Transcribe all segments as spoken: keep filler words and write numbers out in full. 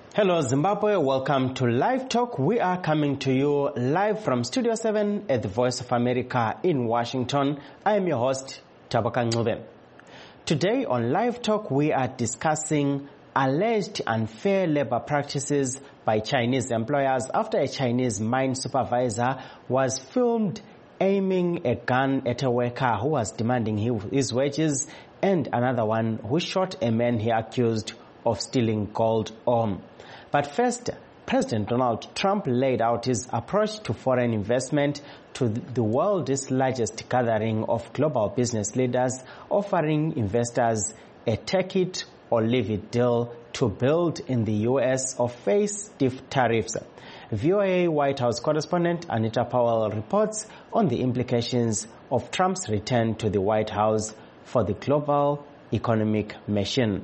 Hello Zimbabwe, welcome to Live Talk. We are coming to you live from Studio seven at the Voice of America in Washington. I am your host, Tabaka Ncube. Today on Live Talk, we are discussing alleged unfair labor practices by Chinese employers after a Chinese mine supervisor was filmed aiming a gun at a worker who was demanding his wages, and another one who shot a man he accused of stealing gold ore. But first, President Donald Trump laid out his approach to foreign investment to the world's largest gathering of global business leaders, offering investors a take it or leave it deal to build in the U S or face stiff tariffs. V O A White House correspondent Anita Powell reports on the implications of Trump's return to the White House for the global economic machine.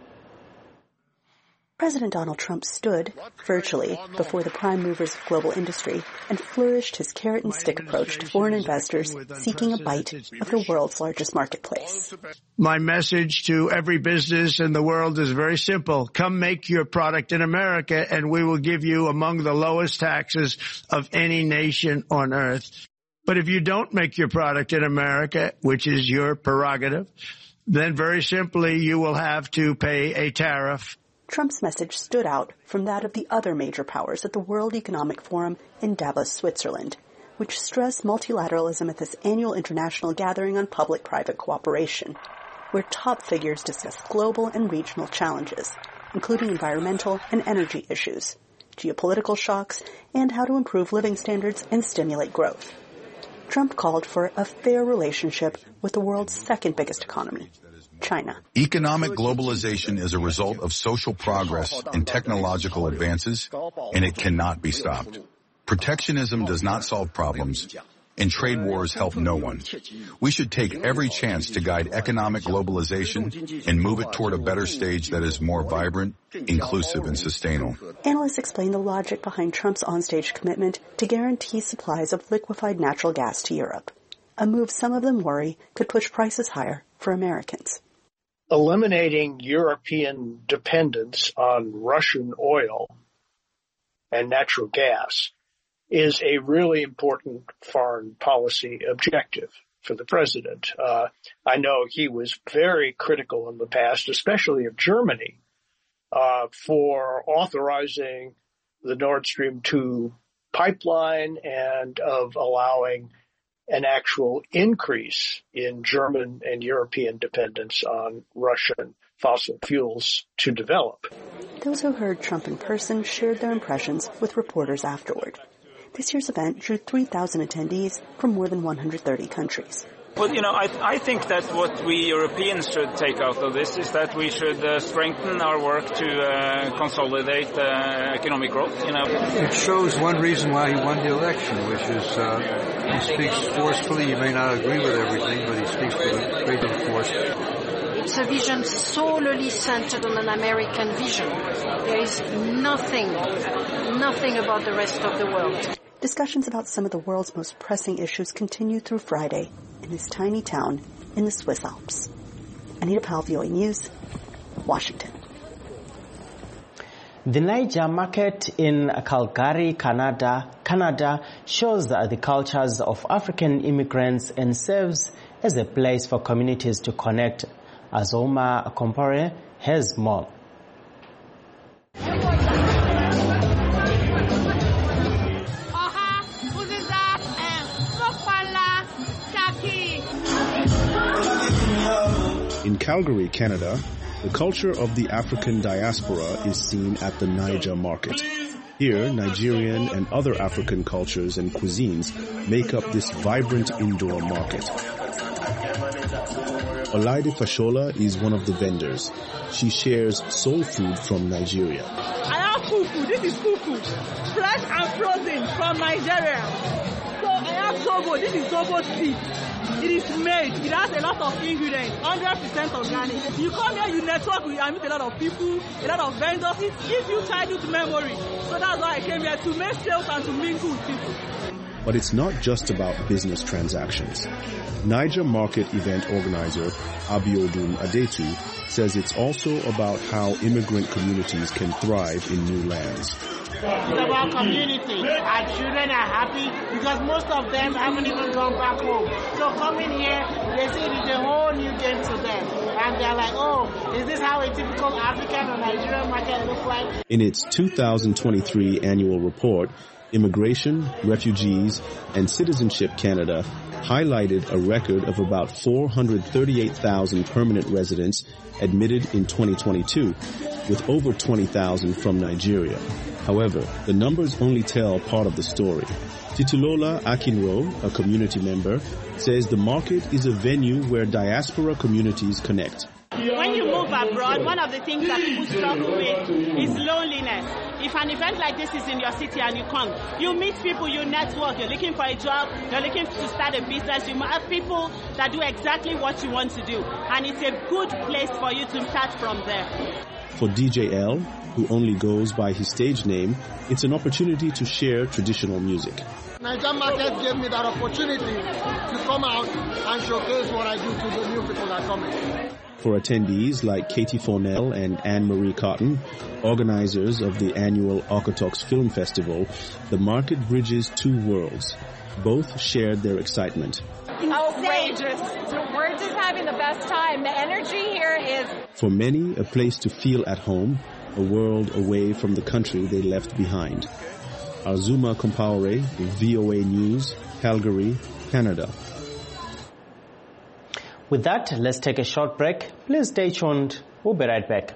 President Donald Trump stood, virtually, before the prime movers of global industry and flourished his carrot-and-stick approach to foreign investors seeking a bite of the world's largest marketplace. My message to every business in the world is very simple. Come make your product in America, and we will give you among the lowest taxes of any nation on earth. But if you don't make your product in America, which is your prerogative, then very simply you will have to pay a tariff. Trump's message stood out from that of the other major powers at the World Economic Forum in Davos, Switzerland, which stressed multilateralism at this annual international gathering on public-private cooperation, where top figures discussed global and regional challenges, including environmental and energy issues, geopolitical shocks, and how to improve living standards and stimulate growth. Trump called for a fair relationship with the world's second biggest economy, China. Economic globalization is a result of social progress and technological advances, and it cannot be stopped. Protectionism does not solve problems, and trade wars help no one. We should take every chance to guide economic globalization and move it toward a better stage that is more vibrant, inclusive, and sustainable. Analysts explain the logic behind Trump's onstage commitment to guarantee supplies of liquefied natural gas to Europe, a move some of them worry could push prices higher for Americans. Eliminating European dependence on Russian oil and natural gas is a really important foreign policy objective for the president. Uh, I know he was very critical in the past, especially of Germany, uh, for authorizing the Nord Stream two pipeline and of allowing an actual increase in German and European dependence on Russian fossil fuels to develop. Those who heard Trump in person shared their impressions with reporters afterward. This year's event drew three thousand attendees from more than one hundred thirty countries. Well, you know, I, I think that what we Europeans should take out of this is that we should uh, strengthen our work to uh, consolidate uh, economic growth. You know, it shows one reason why he won the election, which is uh, he speaks forcefully. He may not agree with everything, but he speaks with a great deal of force. It's a vision solely centered on an American vision. There is nothing, nothing about the rest of the world. Discussions about some of the world's most pressing issues continue through Friday in this tiny town in the Swiss Alps. Anita Powell, V O A News, Washington. The Niger market in Calgary, Canada, Canada shows the cultures of African immigrants and serves as a place for communities to connect. Azoma Kompore has more. In Calgary, Canada, the culture of the African diaspora is seen at the Niger market. Here, Nigerian and other African cultures and cuisines make up this vibrant indoor market. Olaide Fashola is one of the vendors. She shares soul food from Nigeria. I have fufu. This is fufu. Fresh and frozen from Nigeria. So I have zobo. This is zobo seed. It is made. It has a lot of ingredients, one hundred percent organic. You come here, you network with, I meet a lot of people, a lot of vendors. It gives you childhood memory. So that's why I came here, to make sales and to mingle with people. But it's not just about business transactions. Niger Market event organizer Abiodun Adetu says it's also about how immigrant communities can thrive in new lands. It's about community. Our children are happy because most of them haven't even gone back home. So coming here, they see it is a whole new game to them. And they're like, oh, is this how a typical African or Nigerian market looks like? In its two thousand twenty-three annual report, Immigration, Refugees, and Citizenship Canada highlighted a record of about four hundred thirty-eight thousand permanent residents admitted in twenty twenty-two, with over twenty thousand from Nigeria. However, the numbers only tell part of the story. Titulola Akinro, a community member, says the market is a venue where diaspora communities connect. When you move abroad, one of the things that people struggle with is loneliness. If an event like this is in your city and you come, you meet people, you network, you're looking for a job, you're looking to start a business, you have people that do exactly what you want to do. And it's a good place for you to start from there. For D J L, who only goes by his stage name, it's an opportunity to share traditional music. Niger Market gave me that opportunity to come out and showcase what I do to the new people that come in. For attendees like Katie Fornell and Anne-Marie Cotton, organizers of the annual Okotoks Film Festival, the market bridges two worlds. Both shared their excitement. Outrageous. We're just having the best time. The energy here is... For many, a place to feel at home, a world away from the country they left behind. Azuma Compaore, V O A News, Calgary, Canada. With that, let's take a short break. Please stay tuned. We'll be right back.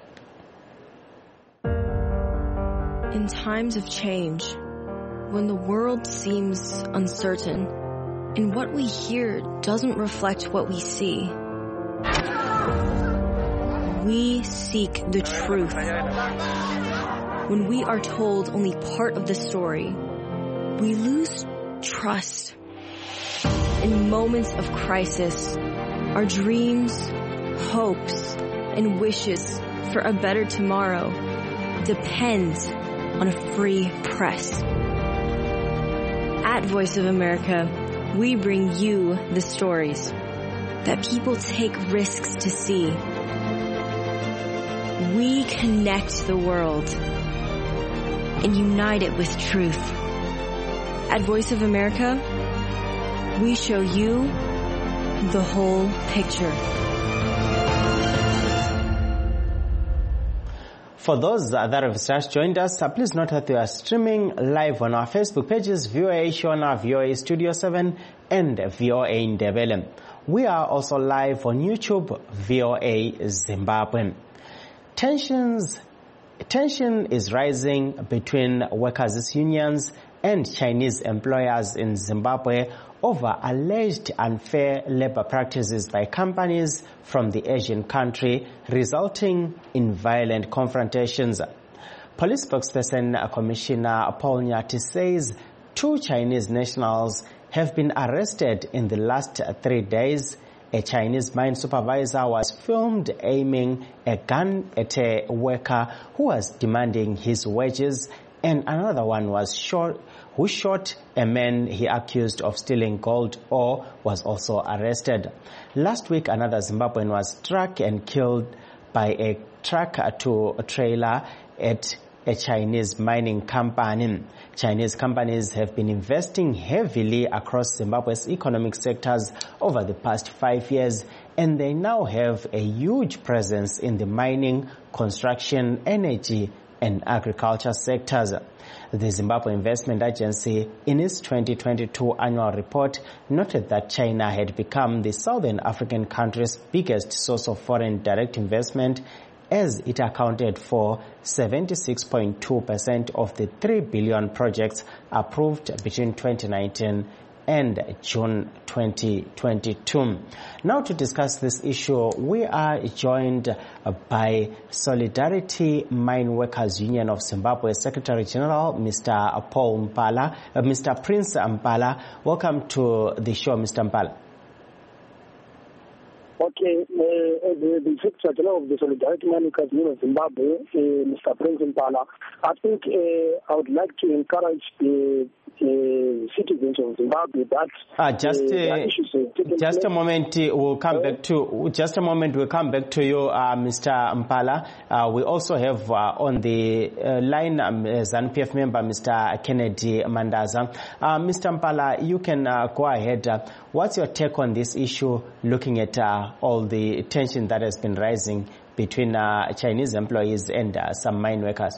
In times of change, when the world seems uncertain, and what we hear doesn't reflect what we see, we seek the truth. When we are told only part of the story, we lose trust. In moments of crisis, our dreams, hopes, and wishes for a better tomorrow depends on a free press. At Voice of America, we bring you the stories that people take risks to see. We connect the world and unite it with truth. At Voice of America, we show you the whole picture. For those that have just joined us, please note that we are streaming live on our Facebook pages, V O A Shona, V O A Studio seven, and V O A Ndebele. We are also live on YouTube, V O A Zimbabwe. Tensions, tension is rising between workers' unions and Chinese employers in Zimbabwe over alleged unfair labor practices by companies from the Asian country, resulting in violent confrontations. Police spokesperson Commissioner Paul Nyati says two Chinese nationals have been arrested in the last three days. A Chinese mine supervisor was filmed aiming a gun at a worker who was demanding his wages, and another one was shot who shot a man he accused of stealing gold ore was also arrested. Last week, another Zimbabwean was struck and killed by a truck to a trailer at a Chinese mining company. Chinese companies have been investing heavily across Zimbabwe's economic sectors over the past five years, and they now have a huge presence in the mining, construction, energy, and agriculture sectors. The Zimbabwe Investment Agency, in its twenty twenty-two annual report, noted that China had become the Southern African country's biggest source of foreign direct investment, as it accounted for seventy-six point two percent of the three billion projects approved between twenty nineteen and June twenty twenty-two. Now to discuss this issue, we are joined by Solidarity Mine Workers Union of Zimbabwe Secretary General, Mister Paul Mpala, uh, Mister Prince Mpala. Welcome to the show, Mister Mpala. Okay, uh, the, the Secretary General of the Solidarity Mine Workers Union of Zimbabwe, uh, Mister Prince Mpala, I think uh, I would like to encourage the uh, citizens of Zimbabwe that uh, just uh, uh, just place. a moment. Uh, we'll come uh, back to just a moment. We'll come back to you, uh, Mister Mpala. Uh, we also have uh, on the uh, line um, ZANU P F member, Mister Kennedy Mandaza. Uh, Mister Mpala, you can uh, go ahead. Uh, what's your take on this issue? Looking at uh, all the tension that has been rising between uh, Chinese employees and uh, some mine workers.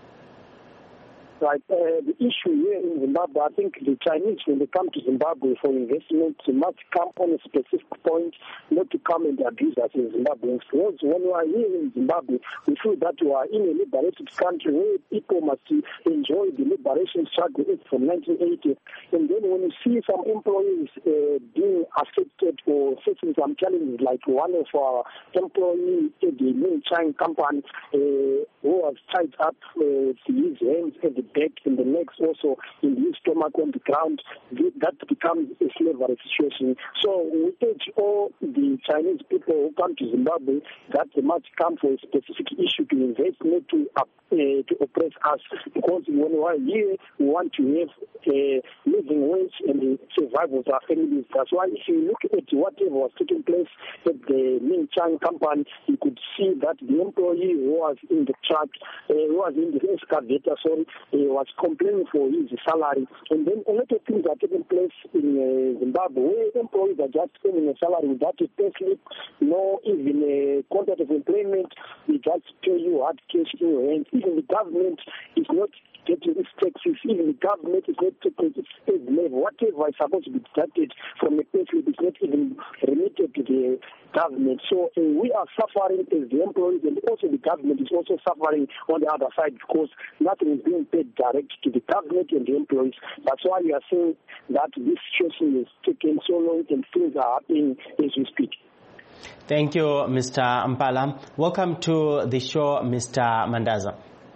Right. Uh, the issue here in Zimbabwe, I think the Chinese, when they come to Zimbabwe for investment, they must come on a specific point, not to come and abuse us in Zimbabwe. Because when we are here in Zimbabwe, we feel that we are in a liberated country where people must enjoy the liberation struggle from nineteen eighty. And then when you see some employees uh, being affected or facing some challenges, like one of our employees at the Mingchang company uh, who was tied up uh, to his hands at the back and the legs also in his stomach on the ground, that becomes a slavery situation. So we urge all the Chinese people who come to Zimbabwe that they must come for a specific issue to invest, not to uh, to oppress us, because when we are here, we want to have a living wage and the survival of our families. That's why if you look at whatever was taking place at the Mingchang company, you could see that the employee who was in the truck, uh, who was in the excavator, sorry, uh, was complaining for his salary. And then a lot of things are taking place in uh, Zimbabwe, where employees are just earning a salary without a pay slip, no even a contract of employment. They just pay you hard cash in your hands. Even the government is not getting its taxes. Even the government is not taking its state level. Whatever is supposed to be deducted from the pay slip is not even remitted to the government. So uh, we are suffering as the employees, and also the government is also suffering on the other side, because nothing is being paid direct to the government and the employees. That's why we are saying that this situation is taking so long and things are happening as we speak. Thank you, Mister Mpala. Welcome to the show, Mister Mandaza.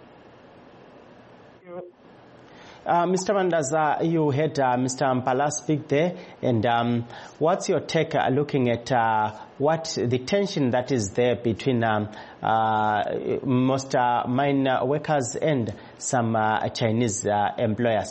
Uh, Mister Mandaza, you heard uh, Mister Mpala speak there, and um, what's your take uh, looking at uh, what the tension that is there between um, uh, most uh, mine workers and some uh, Chinese uh, employers?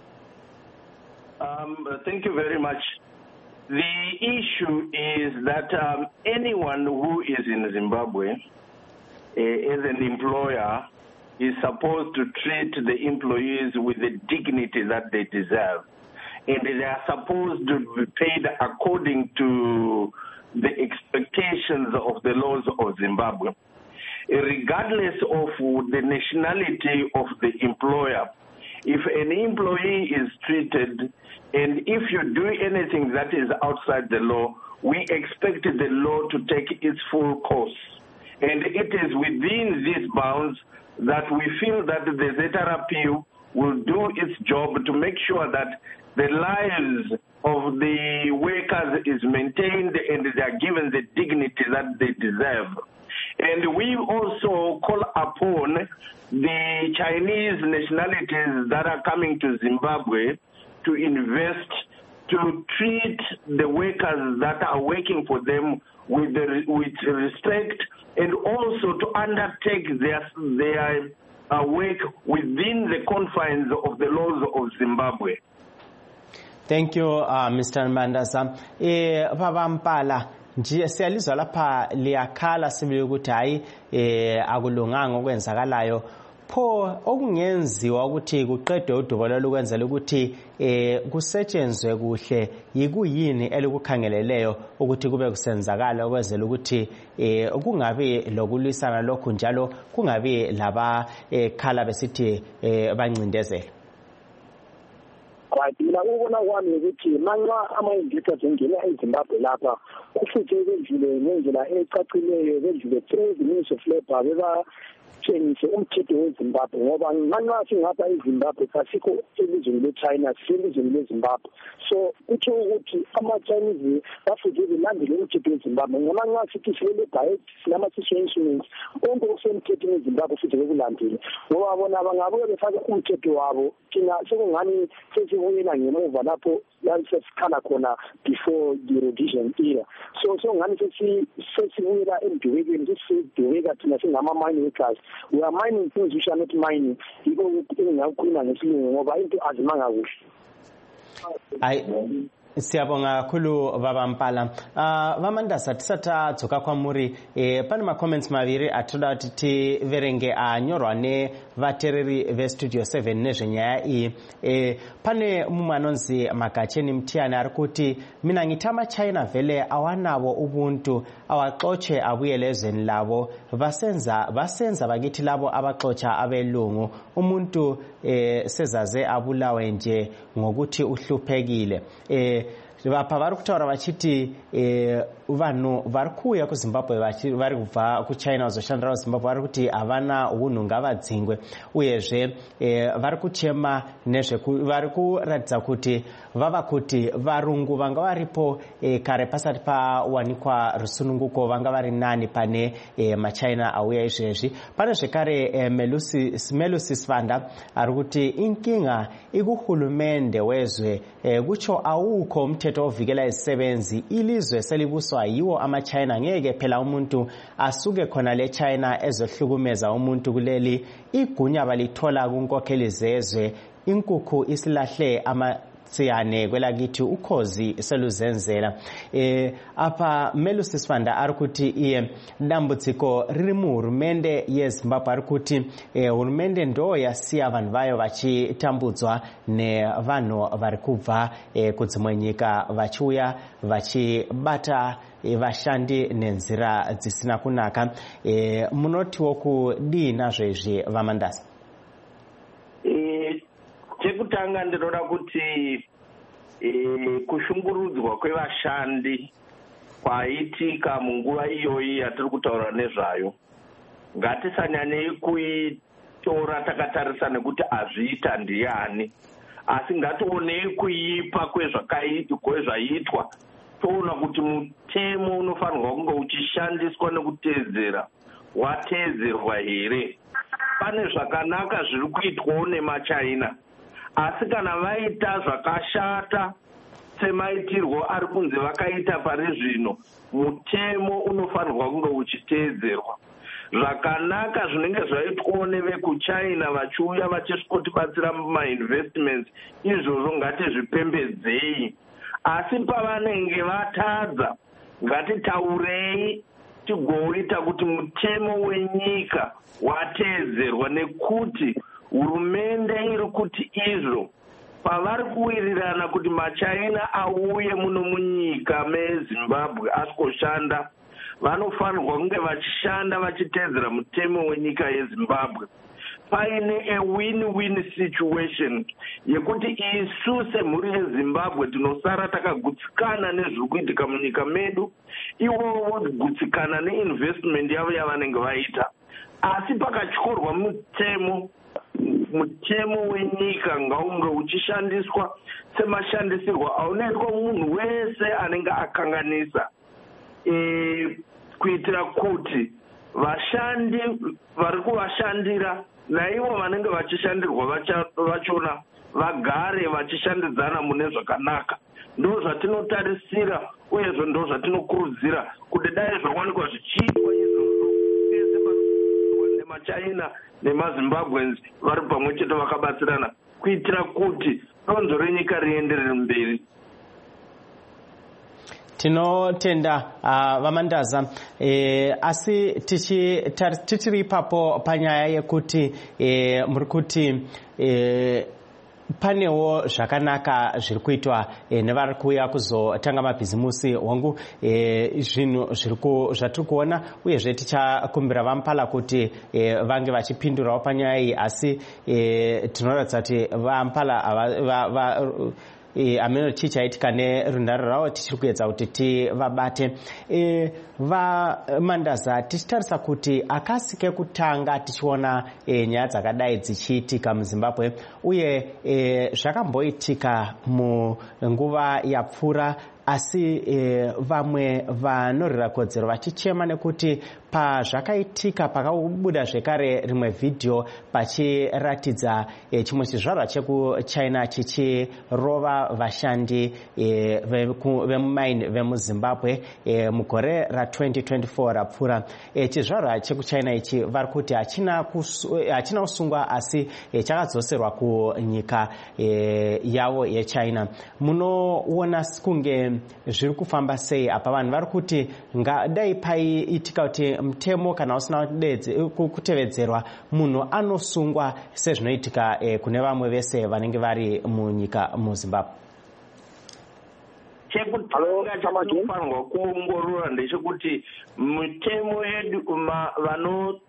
Um, thank you very much. The issue is that um, anyone who is in Zimbabwe uh, as an employer is supposed to treat the employees with the dignity that they deserve. And they are supposed to be paid according to the expectations of the laws of Zimbabwe. Regardless of the nationality of the employer, if an employee is treated, and if you do anything that is outside the law, we expect the law to take its full course. And it is within these bounds that we feel that the Z R P will do its job to make sure that the lives of the workers is maintained and they are given the dignity that they deserve. And we also call upon the Chinese nationalities that are coming to Zimbabwe to invest, to treat the workers that are working for them with, the, with respect, and also to undertake their, their uh, work within the confines of the laws of Zimbabwe. Thank you, uh, Mister Mandaza. Eh, Baba Mpala, nje siyalizwa lapha liyakhala sibili ukuthi hayi eh akulunganga okwenzakalayo. Pho okungenziwa ukuthi kuqedwe udubo lokwenzela ukuthi eh kusetshenzwe kuhle yikuyini elikukhangeleleyo ukuthi kube kusenzakala okwenzela ukuthi eh kungabe lokulwisana lokhu njalo kungabe laba ekhala besithi eh bancindezela. Right, mina ubona kwami ukuthi manxa ama-indicators engena eZimbabwe lapha kufuthi kwendlule ngendlela ecacileyo kwendlule through the Ministry of Labour beba tshengise umthetho weZimbabwe ngoba manxa singapha eZimbabwe kasikho elizweni le-China siselizweni leZimbabwe. So kutsho ukuthi ama-Chinese bafuthi belandele umthetho weZimbabwe ngoba nxa sithi sile-diet silama-situations konke okusemthethweni weZimbabwe futhi bekulandele ngoba bona bangabuye befake umthetho wabo thina sekungani sesibuyela ngemuva lapho lalisesikhala khona before the rhodesia era. So so ngani sesibuyela emdubekweni sesibuyeka thina singama-mine workers. We are mining things which are not mining. Yiko engingakukhuluma ngesilungu ngoba into azimanga kuhle. Ayi siyabonga kakhulu baba Mpala. Uh, vamandasa tisatadzoka kwamuri e, pane ma-comments maviri atoda kuti tiverenge anyorwa nevateereri vestudio seven nezvenyaya iyi. E, pane mumwe anonzi Magacheni Mtiyani ari kuti mina ngiti amachina vhele awanavo ubuntu awaxotshe abuyele ezweni lavo vasenza vasenza bakithi lavo abaxotsha abelungu umuntu e, sezaze abulawe nje ngokuthi uhluphekile. E, vapa vari kutaura vachiti e, vanhu vari kuuya kuZimbabwe vari kubva kuchina vazoshandira kuZimbabwe vari kuti havana unhu ngavadzingwe uyezve e, vari kuchema vari kuratidza kuti vava kuti varungu vanga varipo e, kare pasati pawanikwa rusununguko vanga vari nani pane e, machina auya izvezvi. Pane zvekare e, Melusi Svanda ari kuti inkinga ikuhulumende wezwe e, kucho auko mthetho ovikela izisebenzi ilizwe selibuswa yiwo amachina ngeke phela umuntu asuke khona le China ezohlukumeza umuntu kuleli igunya balithola kunkokheli zezwe inkukhu isilahle ama siyane kwelakithi ukhozi seluzenzela. E, apa Melusi Svanda ari kuti iye dambudziko riri muhurumende yeZimbabwe ari kuti e, hurumende ndo yasiya vanhu vayo vachitambudzwa nevanhu vari kubva e, kudzimwe nyika vachiuya vachibata e, vashandi nenzira dzisina kunaka. E, munotiwo kudii nazvo izvi vamandasa? Chekutanga ndinoda kuti e, kushungurudzwa kwevashandi kwaitika munguva iyoyi yatiri kutaura nezvayo ngatisanyanyei kuitora takatarisa nekuti azviita ndiani, asi ngationei kuipa kwezvaitwa toona kuti mutemo unofanirwa kunge uchishandiswa nekuteedzera wateedzerwa here. Pane zvakanaka zviri kuitwawo nemachina, asi kana vaita zvakashata semaitirwo ari kunzi vakaita pari zvino, mutemo unofanirwa kunge uchiteedzerwa. Zvakanaka zvinenge zvaitwawo nevekuchina vachiuya vachisvikotibatsira mumainvestments, izvozvo ngatizvipembedzei, asi pavanenge vatadza ngatitaurei tigoita kuti mutemo wenyika wateedzerwa, nekuti hurumende iri kuti izvo pavari kuwirirana kuti machina auye muno munyika meZimbabwe asikoshanda, vanofanirwa kunge vachishanda vachiteedzera mutemo wenyika yeZimbabwe. Paine a win-win situation yekuti isu semhuri yeZimbabwe tinosara takagutsikana nezviri kuitika munyika medu, ivo vogutsikana neinvestment yavo yavanenge vaita, asi pakatyorwa mutemo mutemo wenyika ngaunge uchishandiswa semashandisirwo aunoitwa munhu wese anenge akanganisa, e, kuitira kuti vashandi vari kuvashandira naivo vanenge vachishandirwa vachona vagare vachishandidzana mune zvakanaka. Ndo zvatinotarisira uyezvo ndo zvatinokurudzira kuti dai zvawanikwa zvichiitwa izvozvo pese nemachina nemaZimbabweans vari pamwe chete vakabatsirana kuitira kuti donzo renyika rienderere mberi. Tinotenda uh, vamandaza e, asi tichiri ipapo panyaya yekuti e, muri kuti e, panewo zvakanaka zviri kuitwa e, nevari kuuya kuzotanga mabhizimusi wangu e, zvinhu zvatiri kuona uyezve tichakumbira vaMpala kuti e, vange vachipindurawo panyaya iyi, asi e, tinoratidza kuti vaMpala va, va, E, ameno chichaitika nerunhare ravo tichiri kuedza kuti tivabate. E, vamandaza tichitarisa kuti akasi kekutanga tichiona e, nyaya dzakadai dzichiitika muZimbabwe uye e, zvakamboitika munguva yapfuura asi e, vamwe vanorira kodzero vachichema nekuti pazvakaitika pakabuda zvekare rimwe vhidhiyo pachiratidza e, chimwe chizvarwa chekuchina chichirova vashandi e, vemumaini vemuzimbabwe e, mugore ra twenty twenty-four rapfuura. E, chizvarwa chekuchina ichi vari kuti hachina kusungwa asi e, chakadzoserwa kunyika e, yavo yechina. Munoona kunge zviri kufamba sei apa? Vanhu vari kuti ngadai paiitika kuti mutemo kana usina kutevedzerwa munhu anosungwa sezvinoitika e, kune vamwe vese vanenge vari munyika muzimbabwe. chekutanga chinofanirwa kuongorora ndechekuti mitemo yedu vanoisa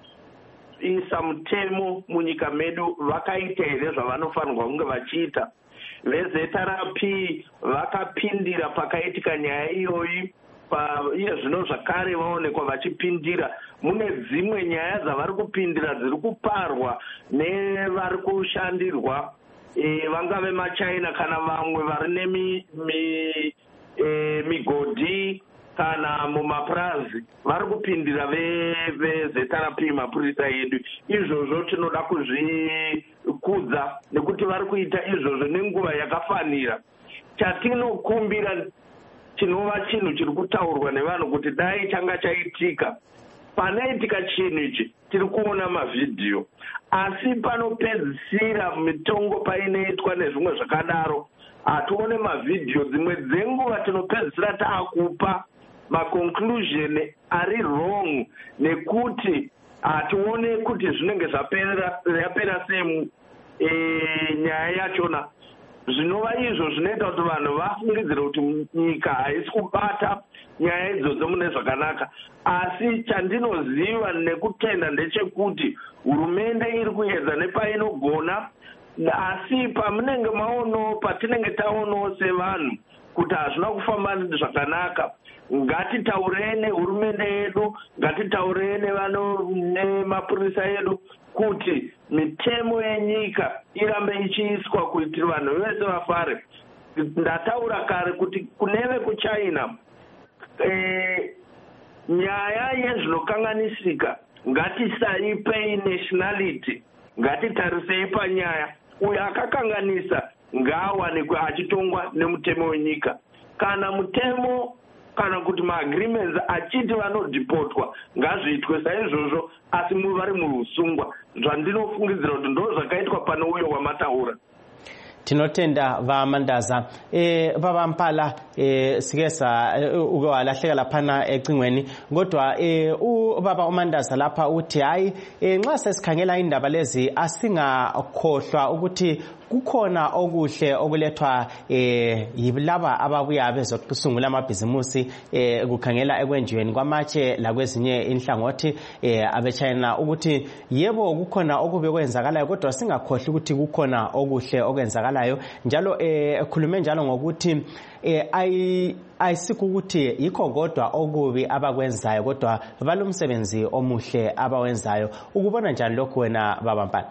mutemo munyika medu vakaita here zvavanofanirwa kunge vachiita. Vezetarapi vakapindira pakaitika nyaya iyoyi, iye zvino zvakare vaonekwa vachipindira. Mune dzimwe nyaya dzavari kupindira dziri kuparwa nevari kushandirwa e, vangave machina kana vamwe vari nemigodhi e, migodhi kana mumapurazi vari kupindira vezetarapi mapurisa edu. Izvozvo tinoda kuzvikudza nekuti vari kuita izvozvo nenguva yakafanira. Chatinokumbira chinova chinhu chiri kutaurwa nevanhu kuti dai changa chaitika. Panaitika chinhu ichi tiri kuona mavhidhiyo, asi panopedzisira mitongo painoitwa nezvimwe zvakadaro hatione mavhidhiyo. Dzimwe dzenguva tinopedzisira taakupa maconclusion ari wrong nekuti hatione kuti zvinenge zvapera sei e, nyaya yachona. Zvinova izvo zvinoita kuti vanhu vafungidzire kuti nyika haisi kubata nyaya idzodzo mune zvakanaka. Asi chandinoziva nekutenda ndechekuti hurumende iri kuedza nepainogona, asi pamunenge maono patinenge taonawo sevanhu kuti hazvina kufamba zvakanaka, ngatitaurei nehurumende yedu, ngatitaurei nemapurisa edu kuti mitemo yenyika irambe ichiiswa kuitira vanhu vese vafare. Ndataura kare kuti kuneve kuchina e, nyaya yezvinokanganisika ngatisaipei nationality, ngatitarisei panyaya uyo akakanganisa ngaawanikwe achitongwa nemutemo wenyika. Kana mutemo kana kuti maagreements achiti vanodhipotwa ngazviitwe saizvozvo, asi muvari muusungwa. Zvandinofungidzira kuti ndo zvakaitwa pano uyo wamataura. Tinotenda vamandaza e, baba Mpala e, sigesa e, ukewalahleka laphana ecingweni kodwa e, ubaba uMandaza lapha uthi hayi e, nxa sesikhangela indaba lezi asingakhohlwa ukuthi kukhona okuhle okulethwa eh yilaba ababuya bezokusungula amabhizimusi eh kukhangela ekwenjiweni kwamatshe lakwezinye inhlangothi eh abechina ukuthi yebo kukhona okube kwenzakalayo kodwa singakhohlwa ukuthi kukhona okuhle okwenzakalayo njalo eh khulume njalo ngokuthi eh ayi ayisiku ukuthi yikho kodwa okubi abakwenzayo kodwa balomsebenzi omuhle abawenzayo. Ukubona njani lokho wena baba Mpala?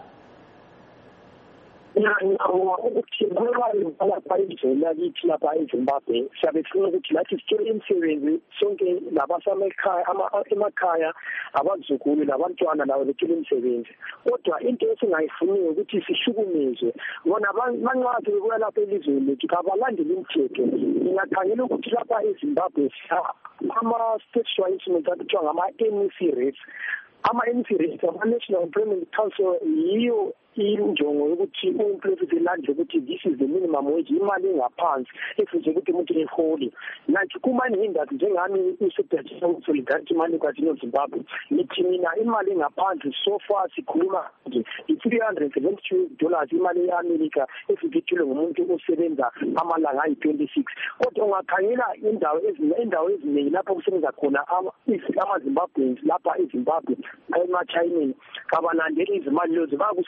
ukuthi ngoba lapha indlela lithi lapha eZimbabwe siyabe sifuna ukuthi lathi sicela imisebenzi sonke labasemakhaya emakhaya abazukulu labantwana lawo becela imisebenzi, kodwa into esingayifuniyo ukuthi sihlukumezwe bona banqathi bebuya lapha elizweni lethu kabalandeli imithetho. Ngingakhangela ukuthi lapha eZimbabwe ama-state instruments akuthiwa ngama-N E C rates. Ama-N E C rates, ama-National Employment Council, yiyo injongo yokuthi umployee elandle ukuthi this is the minimum wage, imali engaphansi efuze ukuthi umuntu ehole. Nathi kumanye indaba njengami uSecretary of Solidarity Money Party of Zimbabwe, nithi mina imali engaphansi so far sikhuluma nje i-three hundred seventy-two dollars imali ye-America efikithile ngumuntu osebenza amalanga ayi-twenty-six. Kodwa ungakhangela indawo indawo eziningi lapho kusebenza khona ama-Zimbabweans lapha eZimbabwe ema-China kabalandeli izimali lezo bakusayinisa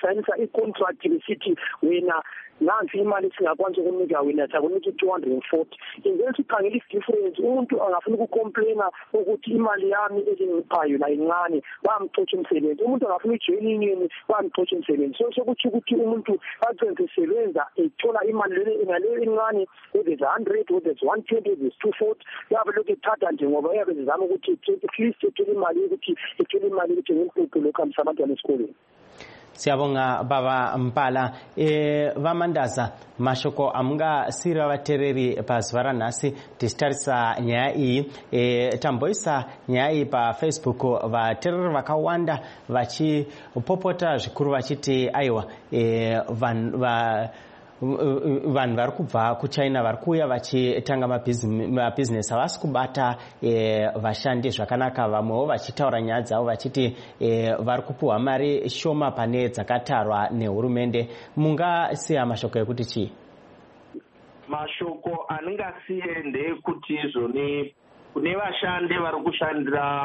i-contract lisithi wena nansi imali singakwanisa ukunika wena sakunika two hundred forty ingeke sikhangele i-difference umuntu angafuna ukucomplaina ukuthi imali yami elingiphayo la incane bamxotsha umsebenzi umuntu angafuna ujoining bamxotsha umsebenzi so sokuthi ukuthi umuntu acenze sebenza ethola imali le ngaleyo incane whether it's one hundred whether it's one twenty whether it's two forty yabe lokhu ethatha nje ngoba yabe zizama ukuthi at least ethole imali ukuthi ethole imali ukuthi ngempuphu lokho amsabantwana esikoleni. Siyabonga baba Mpala. E, vamandaza mashoko amunga sira vatereri pazvara nhasi tichitarisa nyaya iyi. E, tamboisa nyaya iyi pa Facebook vatereri vakawanda vachipopota zvikuru vachiti aiwa e, van, va, vanhu vari kubva kuchina vari kuuya vachitanga mabhizinesi havasi kubata e, vashandi zvakanaka vamwewo vachitaura nyaya dzavo vachiti e, vari kupiwa mari shoma pane dzakatarwa nehurumende. Mungasiya mashoko ekuti chii? Mashoko aningasiye ndeyekuti izvoni kune vashandi vari kushandira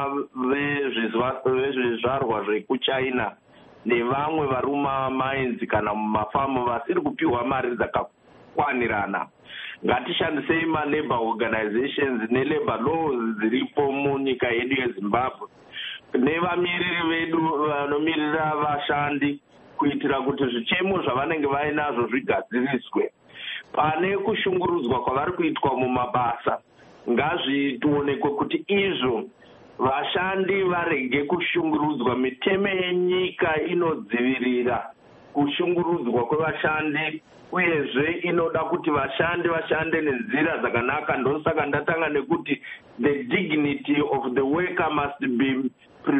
vezvizvarwa zvekuchina nevamwe vari mumamainzi kana mumafamu vasiri kupiwa mari dzakakwanirana. Ngatishandisei malabor organizations nelabor laws dziripo munyika yedu yeZimbabwe nevamiririri vedu vanomirira vashandi kuitira kuti zvichemo zvavanenge vainazvo zvigadziriswe. Pane kushungurudzwa kwavari kuitwa mumabasa ngazvionekwe kuti izvo vashandi varege kushungurudzwa. Mitemo yenyika inodzivirira kushungurudzwa kwevashandi uyezve inoda kuti vashandi vashande nenzira dzakanaka. Ndosaka ndatanga nekuti the dignity of the worker must be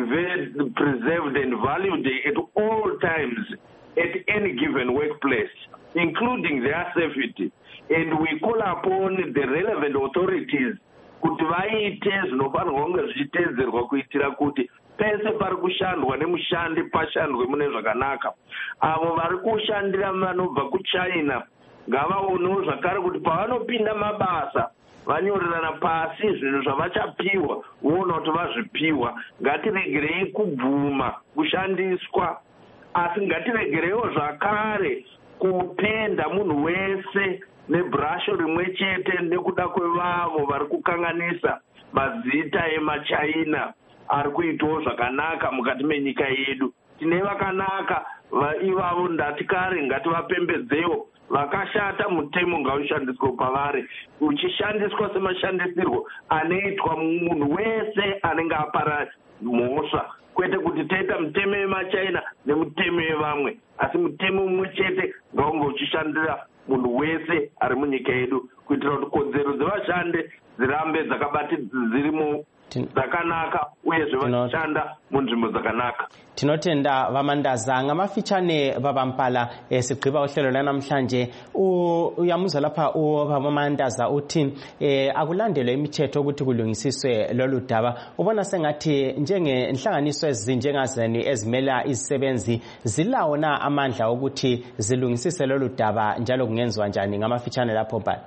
preserved and valued at all times at any given workplace, including their safety. And we call upon the relevant authorities kuti vaite zvinofanirwa kunge zvichiteedzerwa kuitira kuti pese pari kushandwa nemushandi pashandwe mune zvakanaka. Avo vari kushandira vanobva kuchina ngavaonewo zvakare kuti pavanopinda mabasa vanyorerana pasi zvinhu zvavachapiwa voona kuti vazvipiwa. Ngatiregerei kubvuma kushandiswa, asi ngatiregereiwo zvakare kupenda munhu wese nebrasho rimwe chete nekuda kwevavo vari kukanganisa mazita emachaina ari kuitawo zvakanaka mukati menyika yedu. Tine vakanaka ivavo ndati kare ngativapembedzewo, vakashata mutemo ngaushandiswe pavari uchishandiswa semashandisirwo anoitwa munhu wese anenge apara mhosva, kwete kuti toita mutemo yemachaina nemutemo yevamwe, asi mutemo mumwe chete ngaunge uchishandira munhu wese ari munyika yedu kuitira kuti kodzero dzevashandi dzirambe dzakabati dzirimo dzakanaka uyezve vachishanda munzvimbo dzakanaka. Tinotenda vamandaza ngamafichane baba Mpala e, sigqiba uhlelo lanamhlanje uyamuzwa lapha ubamandaza uthi e, akulandelwe imithetho ukuthi kulungisiswe lolu daba. Ubona sengathi njengenhlanganiso ezinjengazeni ezimela izisebenzi zilawo na amandla ukuthi zilungisise lolu daba njalo kungenziwa njani? Ngamafichane lapho Mpala.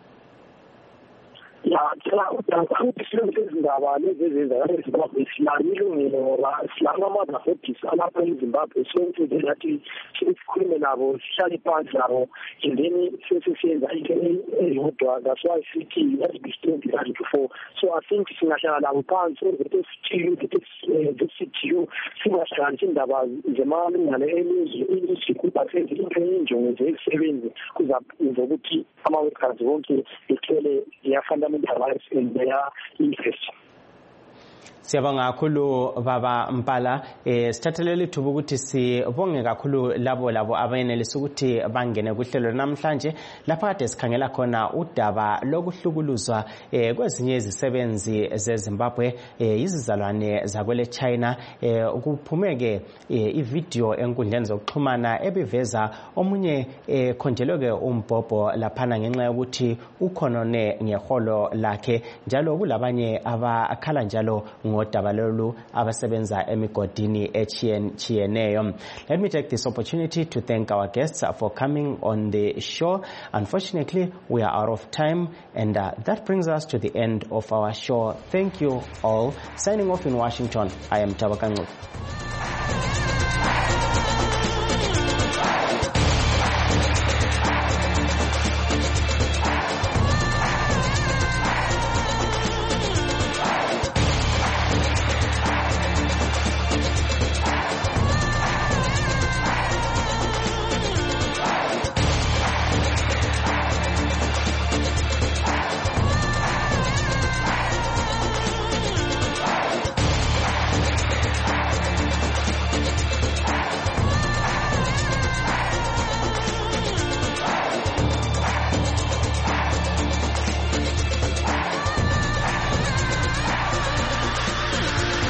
Ya, kila ukuthi silungise izindaba lezi ezenza eZimbabwe silamilungelo ngoba silamamandla futhi alapha eZimbabwe sonke njengathi sikhulume nabo sihlale phansi nabo and then sesiyenza into eyodwa. That's why sithi let's be strong as before. So I think singahlala nabo phansi ukuthi sithiyo ukuthi sithiyo singahlangani indaba zemalungelo elizwe ilizwe kubasenze into enjongo zezisebenzi kuzayenza ukuthi ama-workers bonke bethole their rights in their interest. Siyabonga kakhulu baba Mpala. Eh, sithathelele ithuba ukuthi sibonge kakhulu labo labo abayenelisa ukuthi bangene kuhlelo namhlanje lapha kade sikhangela khona udaba lokuhlukuluzwa eh, kwezinye izisebenzi zeZimbabwe eh, izizalwane zakwele China. Eh, kuphumeke eh, ivideo enkundleni zokuxhumana ebiveza omunye eh, khonjeleke umbhobho laphana ngenxa yokuthi ukhonone ngeholo lakhe, njalo kulabanye abakhala njalo ngodaba lolu abasebenza emigodini echiyeneyo. Let me take this opportunity to thank our guests for coming on the show. Unfortunately, we are out of time, and uh, that brings us to the end of our show. Thank you all. Signing off in Washington, I am Tabaka Ngcuka.